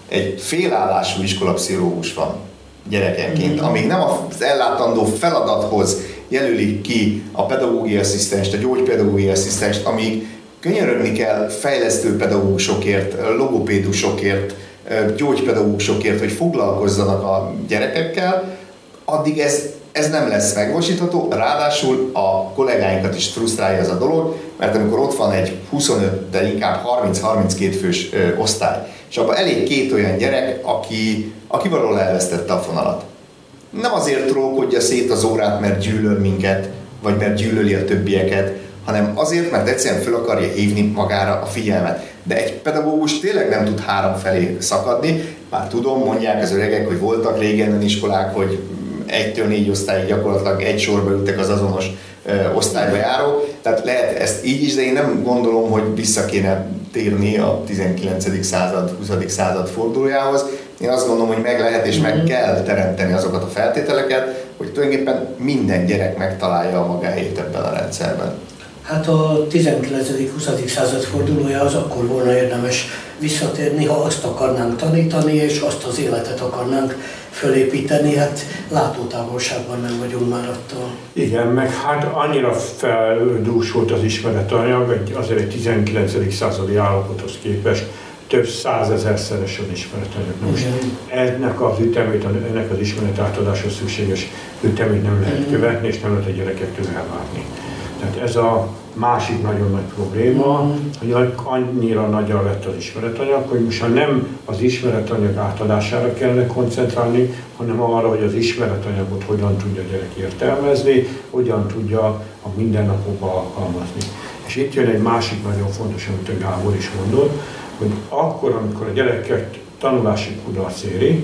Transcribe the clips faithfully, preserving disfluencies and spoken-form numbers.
egy félállású iskolapszichológus van gyerekenként, amíg nem az ellátandó feladathoz jelölik ki a pedagógiai asszisztenst, a gyógypedagógiai asszisztenst, amíg könyörögni kell fejlesztő pedagógusokért, logopédusokért, gyógypedagógusokért, hogy foglalkozzanak a gyerekekkel, addig ez, ez nem lesz megvalósítható, ráadásul a kollégáinkat is frusztrálja ez a dolog, mert amikor ott van egy huszonöt, de inkább harminc-harminckét fős ö, osztály, és abban elég két olyan gyerek, aki, aki valahol elvesztette a fonalat. Nem azért trollkodja szét az órát, mert gyűlöl minket, vagy mert gyűlöli a többieket, hanem azért, mert egyszerűen fel akarja hívni magára a figyelmet. De egy pedagógus tényleg nem tud három felé szakadni, már tudom, mondják az öregek, hogy voltak régen iskolák, hogy egytől négy osztályig gyakorlatilag egy sorba ültek az azonos ö, osztályba járók, tehát lehet ezt így is, de én nem gondolom, hogy vissza kéne térni a tizenkilencedik század, huszadik század fordulójához. Én azt gondolom, hogy meg lehet és meg kell teremteni azokat a feltételeket, hogy tulajdonképpen minden gyerek megtalálja a magáét ebben a rendszerben. Hát a tizenkilencedik-huszadik század fordulója az akkor volna érdemes visszatérni, ha azt akarnánk tanítani, és azt az életet akarnánk fölépíteni, hát látótávolságban nem vagyunk már attól. Igen, meg hát annyira feldúsult az ismeretanyag, azért egy tizenkilencedik századi állapothoz képest több százezerszeresen ismeretanyag. Most ennek az ütemét, ennek az ismeretátadáshoz szükséges ütemét nem lehet követni, és nem lehet a gyerekektől elvárni. Tehát ez a másik nagyon nagy probléma, mm. hogy annyira nagyra lett az ismeretanyag, hogy most nem az ismeretanyag átadására kellene koncentrálni, hanem arra, hogy az ismeretanyagot hogyan tudja a gyerek értelmezni, hogyan tudja a mindennapokban alkalmazni. És itt jön egy másik nagyon fontos, amit a Gábor is mondott, hogy akkor, amikor a gyereket tanulási kudarc éri,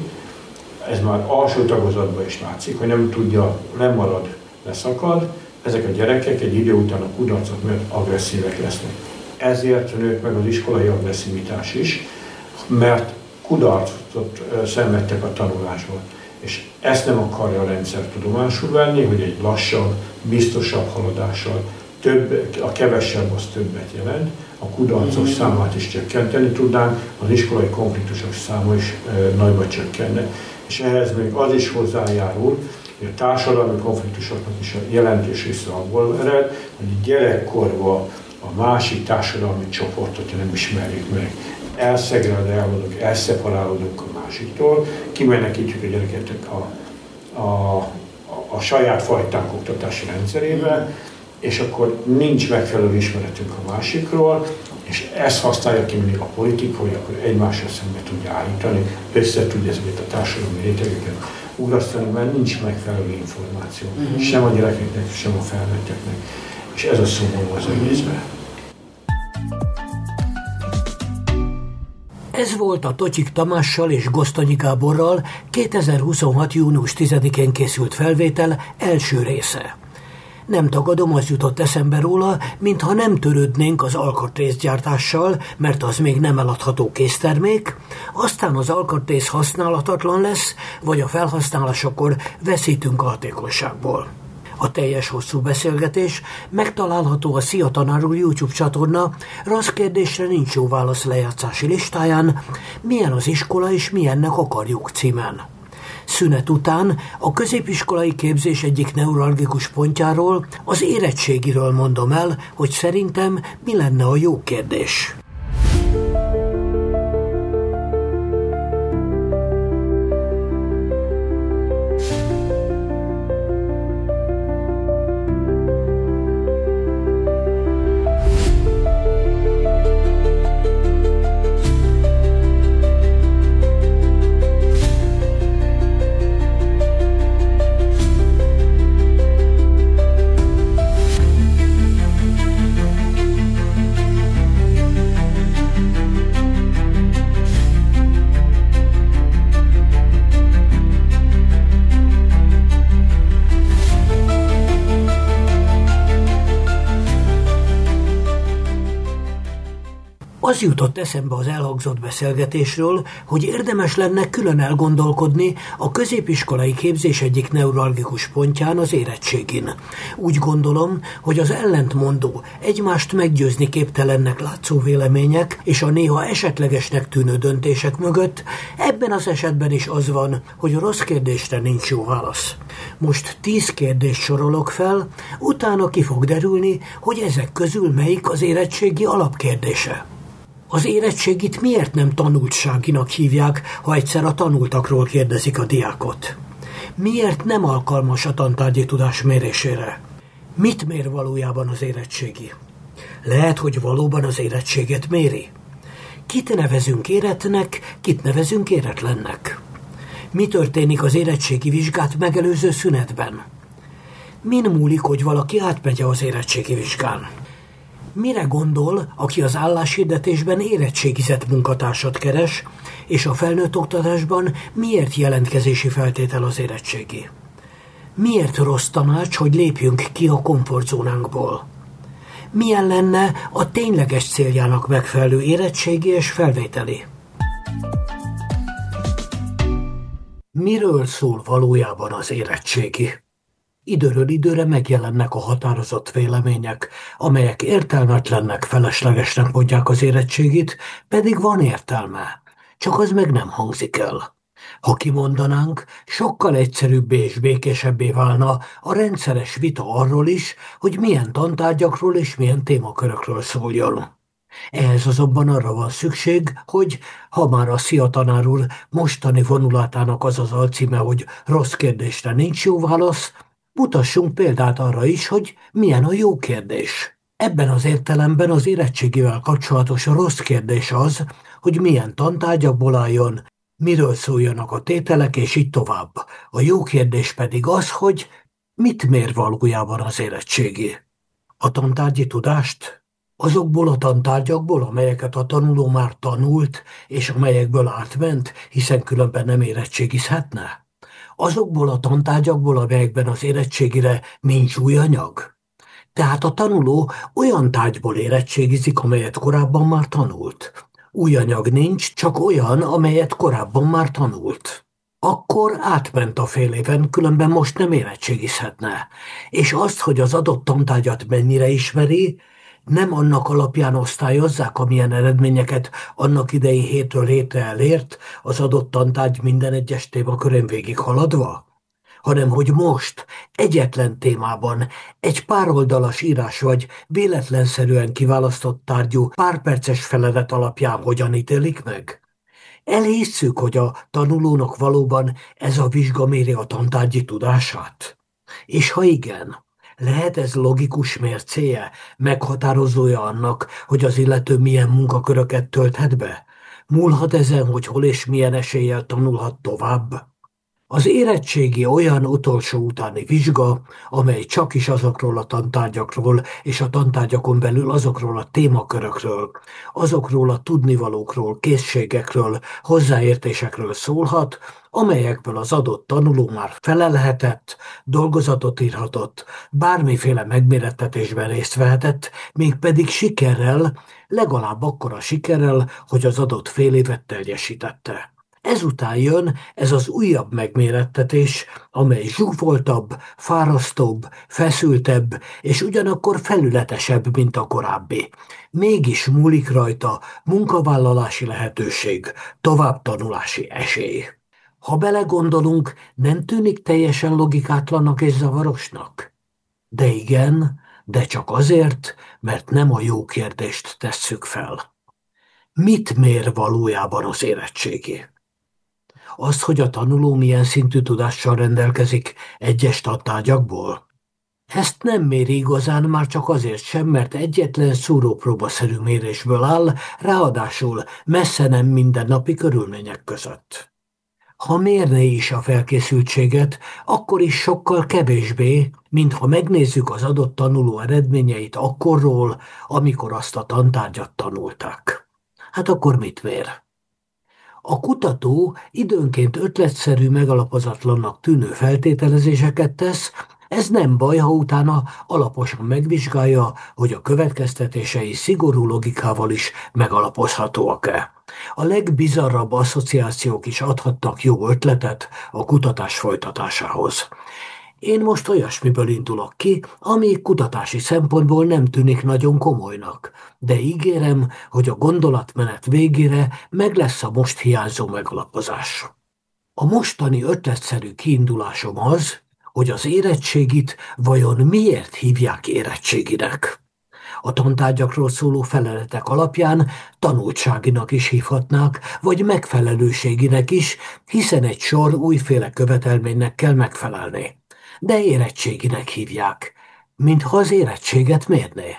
ez már alsó tagozatban is látszik, hogy nem tudja, nem marad, leszakad, ezek a gyerekek egy idő után a kudarcok miatt agresszívek lesznek. Ezért nőtt meg az iskolai agresszivitás is, mert kudarcot szenvedtek a tanulásban. És ezt nem akarja a rendszer tudomásul venni, hogy egy lassabb, biztosabb haladással több, a kevesebb az többet jelent, a kudarcos számát is csökkenteni tudnánk, az iskolai konfliktusok száma is e, nagyba csökkenne. És ehhez még az is hozzájárul, hogy a társadalmi konfliktusoknak is a jelentős része abból ered, hogy gyerekkorban a másik társadalmi csoportot nem ismerjük meg. Elszegregálódunk, elszeparálódunk a másiktól, kimenekítjük a gyereket a, a, a, a saját fajtánk oktatási rendszerébe, és akkor nincs megfelelő ismeretünk a másikról, és ezt használja ki mindig a politika, hogy akkor egymással szembe tudja állítani, össze tudja ezeket a társadalmi rétegeket ugrasztani, mert nincs megfelelő információ, uh-huh. sem a gyerekeknek, sem a felnőtteknek. És ez a szomorú az egészben. Ez volt a Tocsik Tamással és Gosztonyi Gáborral kétezer-huszonhat. június tizedikén készült felvétel első része. Nem tagadom, az jutott eszembe róla, mintha nem törődnénk az alkatrészgyártással, mert az még nem eladható késztermék, aztán az alkatrész használatatlan lesz, vagy a felhasználásakor veszítünk a hatékonyságból. A teljes hosszú beszélgetés megtalálható a Szia Tanár úr YouTube csatorna Rossz kérdésre nincs jó válasz lejátszási listáján, Milyen az iskola és milyennek akarjuk címen. Szünet után a középiskolai képzés egyik neuralgikus pontjáról, az érettségiről mondom el, hogy szerintem mi lenne a jó kérdés. Az jutott eszembe az elhangzott beszélgetésről, hogy érdemes lenne külön elgondolkodni a középiskolai képzés egyik neuralgikus pontján, az érettségin. Úgy gondolom, hogy az ellentmondó, egymást meggyőzni képtelennek látszó vélemények és a néha esetlegesnek tűnő döntések mögött ebben az esetben is az van, hogy a rossz kérdésre nincs jó válasz. Most tíz kérdést sorolok fel, utána ki fog derülni, hogy ezek közül melyik az érettségi alapkérdése. Az érettségit miért nem tanultságinak hívják, ha egyszer a tanultakról kérdezik a diákot? Miért nem alkalmas a tantárgyi tudás mérésére? Mit mér valójában az érettségi? Lehet, hogy valóban az érettséget méri? Kit nevezünk éretnek, kit nevezünk éretlennek? Mi történik az érettségi vizsgát megelőző szünetben? Min múlik, hogy valaki átmegy az érettségi vizsgán? Mire gondol, aki az álláshirdetésben érettségizett munkatársat keres, és a felnőtt oktatásban miért jelentkezési feltétel az érettségi? Miért rossz tanács, hogy lépjünk ki a komfortzónánkból? Milyen lenne a tényleges céljának megfelelő érettségi és felvételi? Miről szól valójában az érettségi? Időről időre megjelennek a határozott vélemények, amelyek értelmetlennek, feleslegesnek mondják az érettségit, pedig van értelme, csak az meg nem hangzik el. Ha kimondanánk, sokkal egyszerűbbé és békésebbé válna a rendszeres vita arról is, hogy milyen tantárgyakról és milyen témakörökről szóljon. Ehhez azonban arra van szükség, hogy, ha már a Szia tanár úr mostani vonulatának az az alcíme, hogy rossz kérdésre nincs jó válasz, mutassunk példát arra is, hogy milyen a jó kérdés. Ebben az értelemben az érettségivel kapcsolatos rossz kérdés az, hogy milyen tantárgyakból álljon, miről szóljanak a tételek, és így tovább. A jó kérdés pedig az, hogy mit mér valójában az érettségi. A tantárgyi tudást? Azokból a tantárgyakból, amelyeket a tanuló már tanult, és amelyekből átment, hiszen különben nem érettségizhetne? Azokból a tantárgyakból, amelyekben az érettségire nincs új anyag? Tehát a tanuló olyan tárgyból érettségizik, amelyet korábban már tanult. Új anyag nincs, csak olyan, amelyet korábban már tanult. Akkor átment a fél éven, különben most nem érettségizhetne. És azt, hogy az adott tantárgyat mennyire ismeri, nem annak alapján osztályozzák, amilyen eredményeket annak idei hétről hétre elért az adott tantárgy minden egyes témakörön végig haladva, hanem hogy most egyetlen témában egy pároldalas írás vagy véletlenszerűen kiválasztott tárgyú párperces feladat alapján hogyan ítélik meg. Elhisszük, hogy a tanulónak valóban ez a vizsga méri a tantárgyi tudását? És ha igen, lehet ez logikus mércéje, meghatározója annak, hogy az illető milyen munkaköröket tölthet be? Múlhat ezen, hogy hol és milyen eséllyel tanulhat tovább? Az érettségi olyan utolsó utáni vizsga, amely csak is azokról a tantárgyakról és a tantárgyakon belül azokról a témakörökről, azokról a tudnivalókról, készségekről, hozzáértésekről szólhat, amelyekből az adott tanuló már felelhetett, dolgozatot írhatott, bármiféle megmérettetésben részt vehetett, mégpedig sikerrel, legalább akkora sikerrel, hogy az adott fél évet teljesítette. Ezután jön ez az újabb megmérettetés, amely zsúfoltabb, fárasztóbb, feszültebb és ugyanakkor felületesebb, mint a korábbi. Mégis múlik rajta munkavállalási lehetőség, továbbtanulási esély. Ha belegondolunk, nem tűnik teljesen logikátlannak és zavarosnak? De igen, de csak azért, mert nem a jó kérdést tesszük fel. Mit mér valójában az érettségi? Az, hogy a tanuló milyen szintű tudással rendelkezik egyes tantárgyakból? Ezt nem méri igazán, már csak azért sem, mert egyetlen szúrópróbaszerű mérésből áll, ráadásul messze nem mindennapi körülmények között. Ha mérné is a felkészültséget, akkor is sokkal kevésbé, mint ha megnézzük az adott tanuló eredményeit akkorról, amikor azt a tantárgyat tanulták. Hát akkor mit mér? A kutató időnként ötletszerű, megalapozatlannak tűnő feltételezéseket tesz, Ez nem baj, ha utána alaposan megvizsgálja, hogy a következtetései szigorú logikával is megalapozhatóak-e. A legbizarrabb asszociációk is adhatnak jó ötletet a kutatás folytatásához. Én most olyasmiből indulok ki, ami kutatási szempontból nem tűnik nagyon komolynak, de ígérem, hogy a gondolatmenet végére meg lesz a most hiányzó megalapozás. A mostani ötletszerű kiindulásom az, hogy az érettségit vajon miért hívják érettséginek. A tantárgyakról szóló feleletek alapján tanultságinak is hívhatnák, vagy megfelelőséginek is, hiszen egy sor újféle követelménynek kell megfelelni. De érettséginek hívják, mintha az érettséget mérné.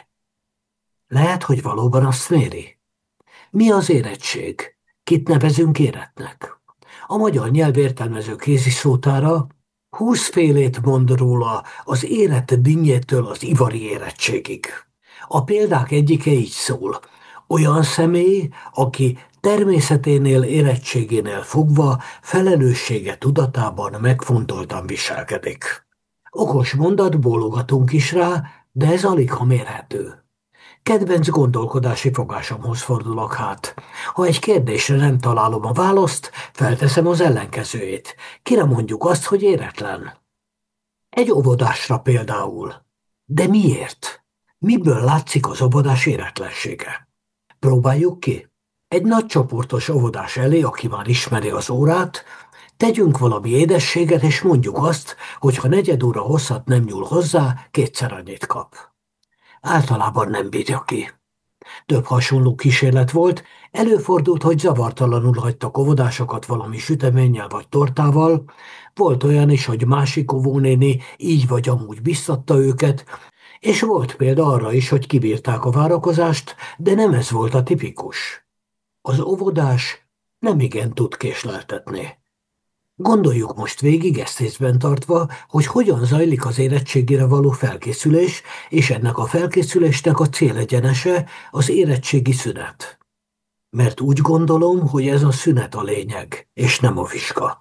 Lehet, hogy valóban azt méri. Mi az érettség? Kit nevezünk érettnek? A magyar nyelv értelmező kéziszótára húszfélét mond róla az érett dinnyétől az ivari érettségig. A példák egyike így szól. Olyan személy, aki természeténél, érettségénél fogva felelőssége tudatában megfontoltan viselkedik. Okos mondat, bólogatunk is rá, de ez aligha mérhető. Kedvenc gondolkodási fogásomhoz fordulok hát. Ha egy kérdésre nem találom a választ, felteszem az ellenkezőjét. Kire mondjuk azt, hogy éretlen? Egy óvodásra például. De miért? Miből látszik az óvodás éretlensége? Próbáljuk ki. Egy nagy csoportos óvodás elé, aki már ismeri az órát, tegyünk valami édességet, és mondjuk azt, hogy ha negyed óra hosszat nem nyúl hozzá, kétszer annyit kap. Általában nem bírja ki. Több hasonló kísérlet volt, előfordult, hogy zavartalanul hagytak óvodásokat valami süteménnyel vagy tortával, volt olyan is, hogy másik óvónéni így vagy amúgy biztatta őket, és volt példa arra is, hogy kibírták a várakozást, de nem ez volt a tipikus. Az óvodás nem igen tud késleltetni. Gondoljuk most végig ezt észben tartva, hogy hogyan zajlik az érettségire való felkészülés, és ennek a felkészülésnek a célegyenese az érettségi szünet. Mert úgy gondolom, hogy ez a szünet a lényeg, és nem a vizsga.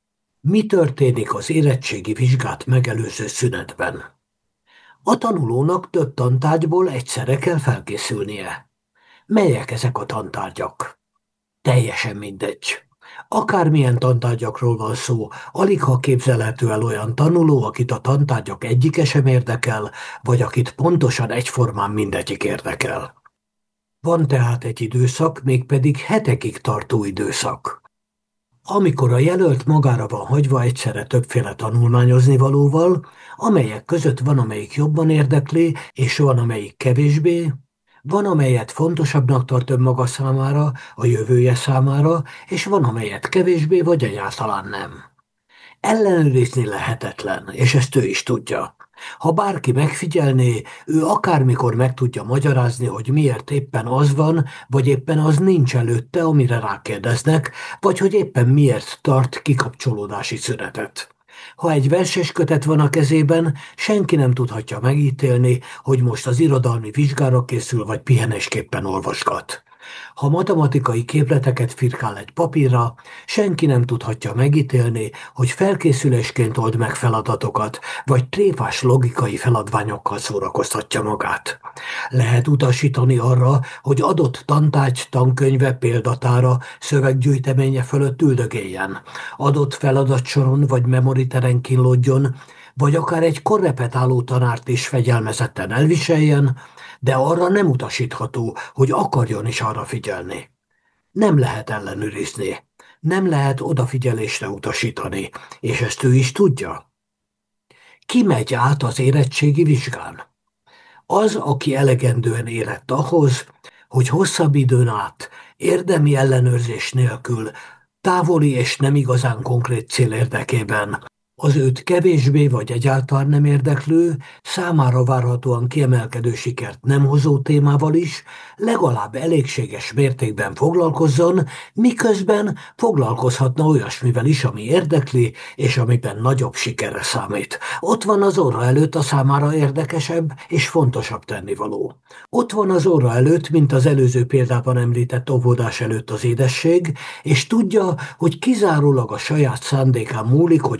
Mi történik az érettségi vizsgát megelőző szünetben? A tanulónak több tantárgyból egyszerre kell felkészülnie. Melyek ezek a tantárgyak? Teljesen mindegy. Akármilyen tantárgyakról van szó, aligha képzelhető el olyan tanuló, akit a tantárgyak egyike sem érdekel, vagy akit pontosan egyformán mindegyik érdekel. Van tehát egy időszak, mégpedig hetekig tartó időszak. Amikor a jelölt magára van hagyva egyszerre többféle tanulmányozni valóval, amelyek között van, amelyik jobban érdekli, és van, amelyik kevésbé, van, amelyet fontosabbnak tart önmaga számára, a jövője számára, és van, amelyet kevésbé vagy egyáltalán nem. Ellenőrizni lehetetlen, és ezt ő is tudja. Ha bárki megfigyelné, ő akármikor meg tudja magyarázni, hogy miért éppen az van, vagy éppen az nincs előtte, amire rákérdeznek, vagy hogy éppen miért tart kikapcsolódási szünetet. Ha egy verses kötet van a kezében, senki nem tudhatja megítélni, hogy most az irodalmi vizsgára készül, vagy pihenésképpen olvasgat. Ha matematikai képleteket firkál egy papírra, senki nem tudhatja megítélni, hogy felkészülésként old meg feladatokat, vagy tréfás logikai feladványokkal szórakoztatja magát. Lehet utasítani arra, hogy adott tantárgy tankönyve példatára, szöveggyűjteménye fölött üldögéljen, adott feladatsoron vagy memoriteren kínlódjon, vagy akár egy korrepetáló tanárt is fegyelmezetten elviseljen, de arra nem utasítható, hogy akarjon is arra figyelni. Nem lehet ellenőrizni, nem lehet odafigyelésre utasítani, és ezt ő is tudja. Ki megy át az érettségi vizsgán? Az, aki elegendően érett ahhoz, hogy hosszabb időn át, érdemi ellenőrzés nélkül, távoli és nem igazán konkrét cél érdekében, az őt kevésbé vagy egyáltalán nem érdeklő, számára várhatóan kiemelkedő sikert nem hozó témával is legalább elégséges mértékben foglalkozzon, miközben foglalkozhatna olyasmivel is, ami érdekli, és amiben nagyobb sikerre számít. Ott van az orra előtt a számára érdekesebb és fontosabb tennivaló. Ott van az orra előtt, mint az előző példában említett óvodás előtt az édesség, és tudja, hogy kizárólag a saját szándékán múlik, hogy azzal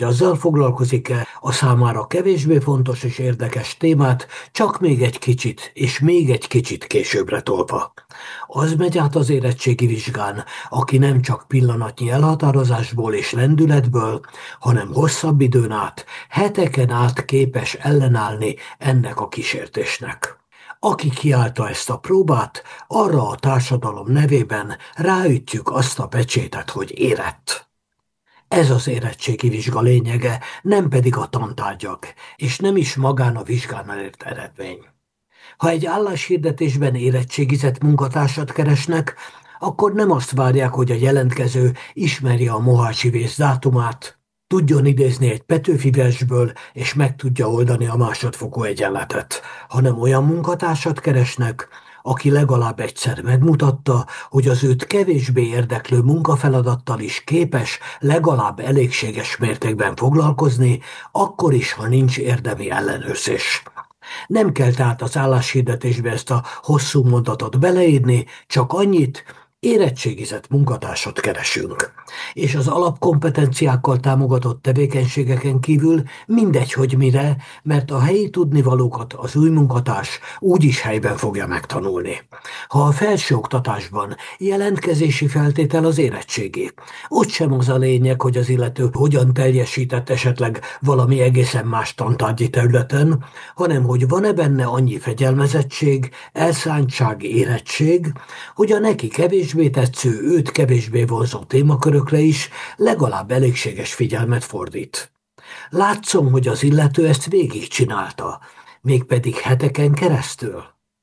foglalkozik-e a számára kevésbé fontos és érdekes témát, csak még egy kicsit és még egy kicsit későbbre tolva. Az megy át az érettségi vizsgán, aki nem csak pillanatnyi elhatározásból és lendületből, hanem hosszabb időn át, heteken át képes ellenállni ennek a kísértésnek. Aki kiállta ezt a próbát, arra a társadalom nevében ráütjük azt a pecsétet, hogy érett. Ez az érettségi vizsga lényege, nem pedig a tantárgyak, és nem is magán a vizsgán elért eredmény. Ha egy álláshirdetésben érettségizett munkatársat keresnek, akkor nem azt várják, hogy a jelentkező ismerje a Mohácsi vész dátumát, tudjon idézni egy Petőfi versből, és meg tudja oldani a másodfokú egyenletet, hanem olyan munkatársat keresnek, aki legalább egyszer megmutatta, hogy az őt kevésbé érdeklő munkafeladattal is képes legalább elégséges mértékben foglalkozni, akkor is, ha nincs érdemi ellenőrzés. Nem kell tehát az álláshirdetésbe ezt a hosszú mondatot beleírni, csak annyit, érettségizett munkatársat keresünk. És az alapkompetenciákkal támogatott tevékenységeken kívül mindegy, hogy mire, mert a helyi tudnivalókat az új munkatárs úgyis helyben fogja megtanulni. Ha a felsőoktatásban jelentkezési feltétel az érettségi, ott sem az a lényeg, hogy az illető hogyan teljesített esetleg valami egészen más tantárgyi területen, hanem hogy van-e benne annyi fegyelmezettség, elszántság, érettség, hogy a neki kevésbé tetsző, őt kevésbé vonzó témakörökre is legalább elégséges figyelmet fordít. Látszom, hogy az illető ezt végigcsinálta, mégpedig heteken keresztül.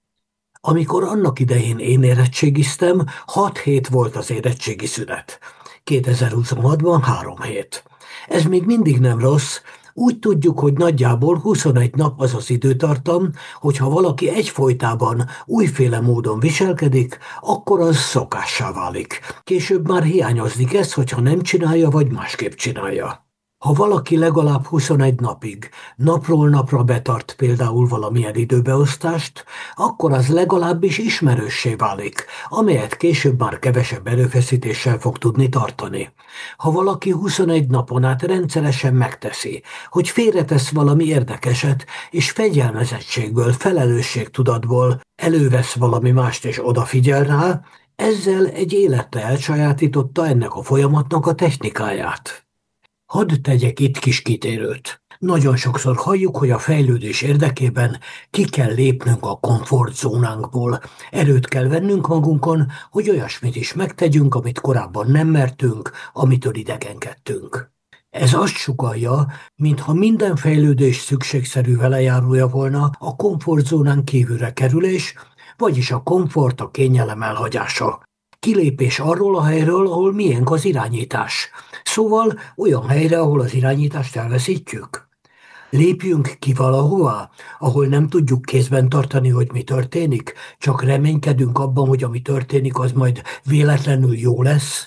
Amikor annak idején én érettségiztem, hat hét volt az érettségi szünet. kétezer-huszonhatban három hét. Ez még mindig nem rossz. Úgy tudjuk, hogy nagyjából huszonegy nap az az időtartam, hogyha valaki egyfolytában újféle módon viselkedik, akkor az szokássá válik. Később már hiányozik ez, hogyha nem csinálja, vagy másképp csinálja. Ha valaki legalább huszonegy napig, napról napra betart például valamilyen időbeosztást, akkor az legalábbis ismerőssé válik, amelyet később már kevesebb erőfeszítéssel fog tudni tartani. Ha valaki huszonegy napon át rendszeresen megteszi, hogy félretesz valami érdekeset, és fegyelmezettségből, felelősségtudatból elővesz valami mást és odafigyel rá, ezzel egy életre elsajátította ennek a folyamatnak a technikáját. Hadd tegyek itt kis kitérőt. Nagyon sokszor halljuk, hogy a fejlődés érdekében ki kell lépnünk a komfortzónánkból. Erőt kell vennünk magunkon, hogy olyasmit is megtegyünk, amit korábban nem mertünk, amitől idegenkedtünk. Ez azt sugallja, mintha minden fejlődés szükségszerű velejárója volna a komfortzónán kívülre kerülés, vagyis a komfort, a kényelem elhagyása. Kilépés arról a helyről, ahol miénk az irányítás. Szóval olyan helyre, ahol az irányítást elveszítjük. Lépjünk ki valahova, ahol nem tudjuk kézben tartani, hogy mi történik, csak reménykedünk abban, hogy ami történik, az majd véletlenül jó lesz.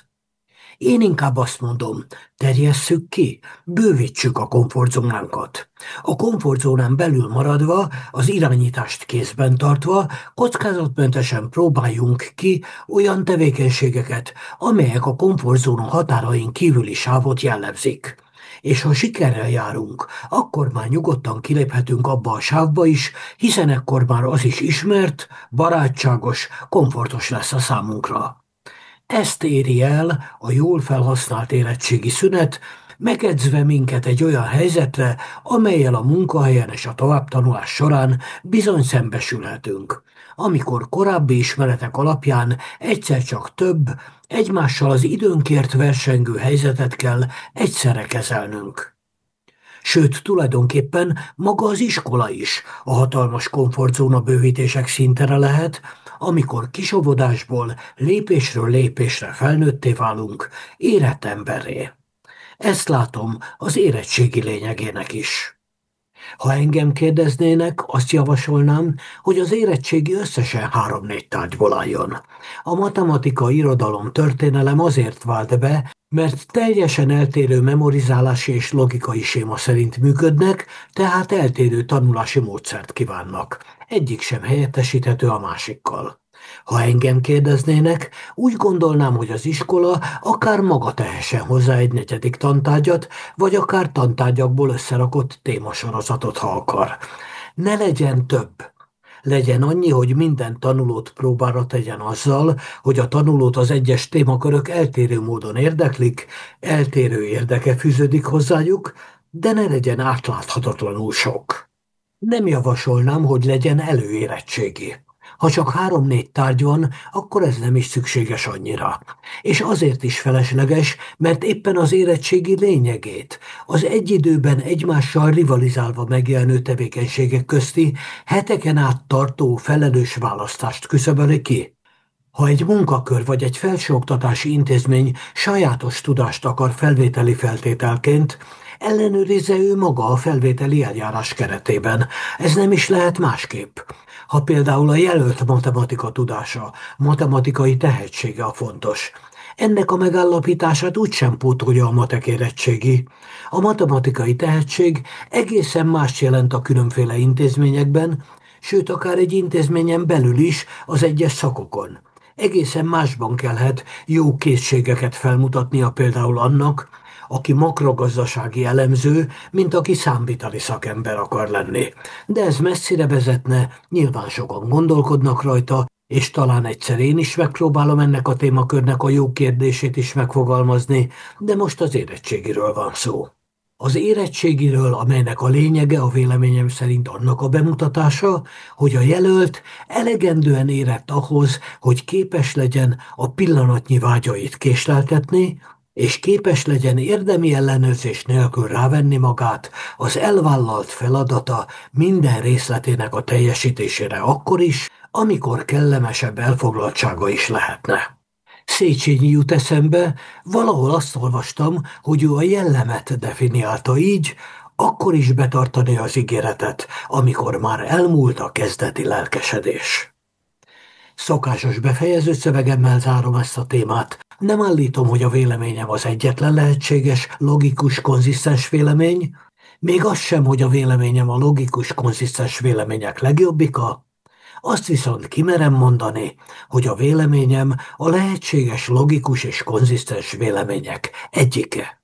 Én inkább azt mondom, terjesszük ki, bővítsük a komfortzónánkat. A komfortzónán belül maradva, az irányítást kézben tartva, kockázatmentesen próbáljunk ki olyan tevékenységeket, amelyek a komfortzóna határain kívüli sávot jellemzik. És ha sikerrel járunk, akkor már nyugodtan kiléphetünk abba a sávba is, hiszen ekkor már az is ismert, barátságos, komfortos lesz a számunkra. Ezt éri el a jól felhasznált érettségi szünet, megedzve minket egy olyan helyzetre, amellyel a munkahelyen és a továbbtanulás során bizony szembesülhetünk, amikor korábbi ismeretek alapján egyszer csak több, egymással az időnkért versengő helyzetet kell egyszerre kezelnünk. Sőt, tulajdonképpen maga az iskola is a hatalmas komfortzóna bővítések szintere lehet, amikor kisóvodásból lépésről lépésre felnőtté válunk, érett emberré. Ezt látom az érettségi lényegének is. Ha engem kérdeznének, azt javasolnám, hogy az érettségi összesen három-négy tárgyból álljon. A matematika, irodalom, történelem azért vált be, mert teljesen eltérő memorizálási és logikai séma szerint működnek, tehát eltérő tanulási módszert kívánnak. Egyik sem helyettesíthető a másikkal. Ha engem kérdeznének, úgy gondolnám, hogy az iskola akár maga tehessen hozzá egy negyedik tantárgyat, vagy akár tantárgyakból összerakott témasorozatot, ha akar. Ne legyen több. Legyen annyi, hogy minden tanulót próbára tegyen azzal, hogy a tanulót az egyes témakörök eltérő módon érdeklik, eltérő érdeke fűződik hozzájuk, de ne legyen átláthatatlanul sok. Nem javasolnám, hogy legyen előérettségi. Ha csak három-négy tárgy van, akkor ez nem is szükséges annyira. És azért is felesleges, mert éppen az érettségi lényegét, az egy időben egymással rivalizálva megjelenő tevékenységek közti heteken át tartó felelős választást küszöböli ki. Ha egy munkakör vagy egy felsőoktatási intézmény sajátos tudást akar felvételi feltételként, ellenőrizze ő maga a felvételi eljárás keretében. Ez nem is lehet másképp. Ha például a jelölt matematika tudása, matematikai tehetsége a fontos, ennek a megállapítását úgysem pótolja a matek érettségi. A matematikai tehetség egészen más jelent a különféle intézményekben, sőt akár egy intézményen belül is az egyes szakokon. Egészen másban kellhet jó készségeket felmutatnia például annak, aki makrogazdasági elemző, mint aki számviteli szakember akar lenni. De ez messzire vezetne, nyilván sokan gondolkodnak rajta, és talán egyszer én is megpróbálom ennek a témakörnek a jó kérdését is megfogalmazni, de most az érettségiről van szó. Az érettségiről, amelynek a lényege a véleményem szerint annak a bemutatása, hogy a jelölt elegendően érett ahhoz, hogy képes legyen a pillanatnyi vágyait késleltetni, és képes legyen érdemi ellenőrzés nélkül rávenni magát az elvállalt feladata minden részletének a teljesítésére akkor is, amikor kellemesebb elfoglaltsága is lehetne. Széchenyi jut eszembe, valahol azt olvastam, hogy ő a jellemet definiálta így, akkor is betartani az ígéretet, amikor már elmúlt a kezdeti lelkesedés. Szokásos befejező szövegemmel zárom ezt a témát. Nem állítom, hogy a véleményem az egyetlen lehetséges, logikus, konzisztens vélemény, még az sem, hogy a véleményem a logikus, konzisztens vélemények legjobbika. Azt viszont kimerem mondani, hogy a véleményem a lehetséges, logikus és konzisztens vélemények egyike.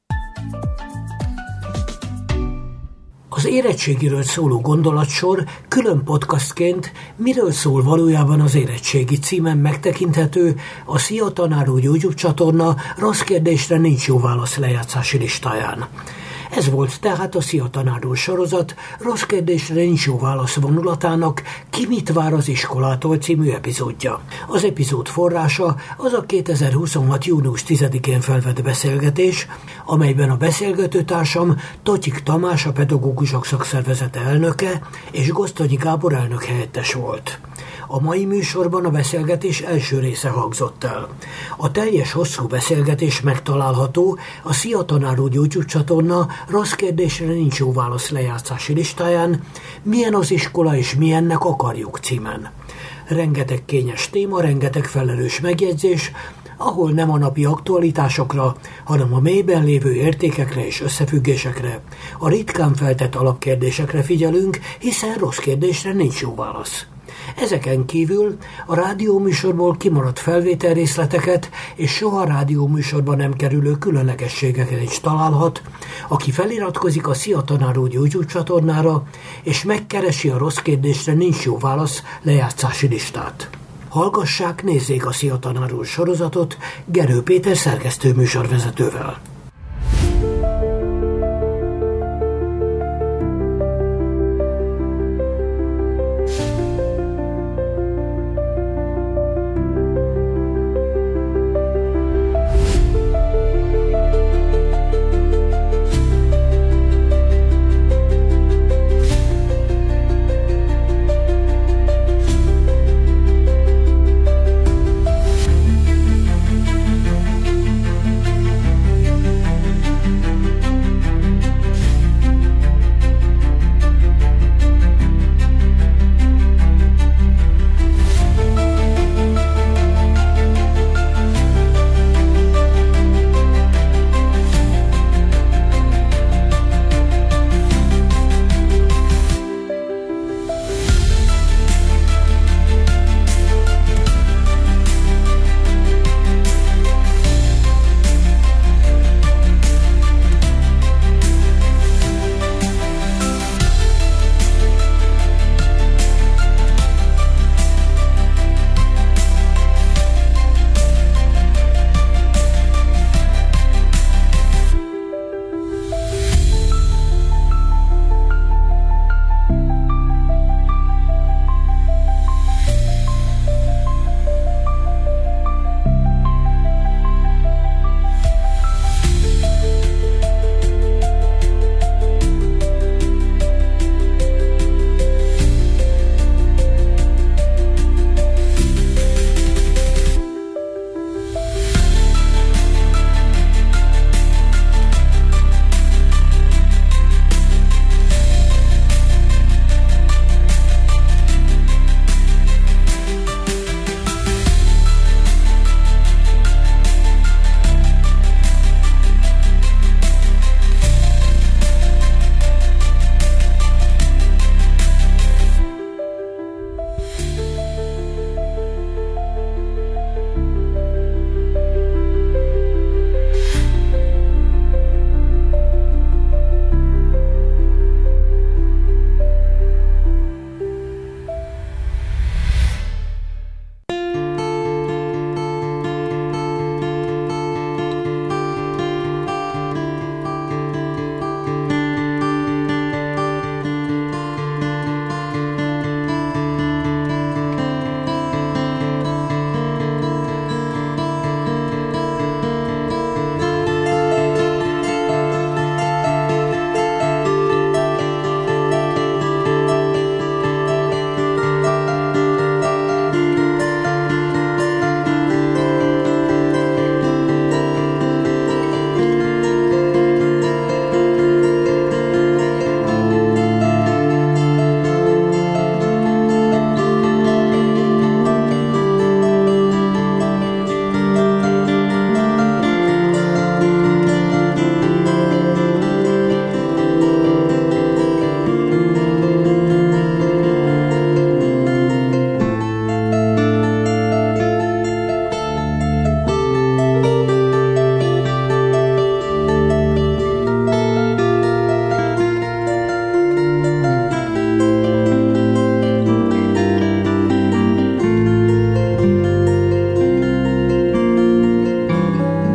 Az érettségiről szóló gondolatsor külön podcastként Miről szól valójában az érettségi címen megtekinthető a Szia Tanár úr YouTube csatorna Rossz kérdésre nincs jó válasz lejátszási listáján. Ez volt tehát a Szia Tanár úr sorozat Rossz kérdésre nincs jó válasz vonulatának Ki mit vár az iskolától című epizódja. Az epizód forrása az a kétezer-huszonhat. június tizedikén felvett beszélgetés, amelyben a beszélgetőtársam Totyik Tamás, a Pedagógusok Szakszervezete elnöke és Gosztonyi Gábor elnök helyettes volt. A mai műsorban a beszélgetés első része hangzott el. A teljes hosszú beszélgetés megtalálható a Szia Tanár úr YouTube csatorna Rossz kérdésre nincs jó válasz lejátszási listáján, Milyen az iskola és milyennek akarjuk címen. Rengeteg kényes téma, rengeteg felelős megjegyzés, ahol nem a napi aktualitásokra, hanem a mélyben lévő értékekre és összefüggésekre, a ritkán feltett alapkérdésekre figyelünk, hiszen rossz kérdésre nincs jó válasz. Ezeken kívül a rádióműsorból kimaradt felvételrészleteket és soha rádióműsorban nem kerülő különlegességeket is találhat, aki feliratkozik a Szia Tanár úr YouTube csatornára, és megkeresi a Rossz kérdésre nincs jó válasz lejátszási listát. Hallgassák, nézzék a Szia Tanár úr sorozatot Gerő Péter szerkesztő műsorvezetővel.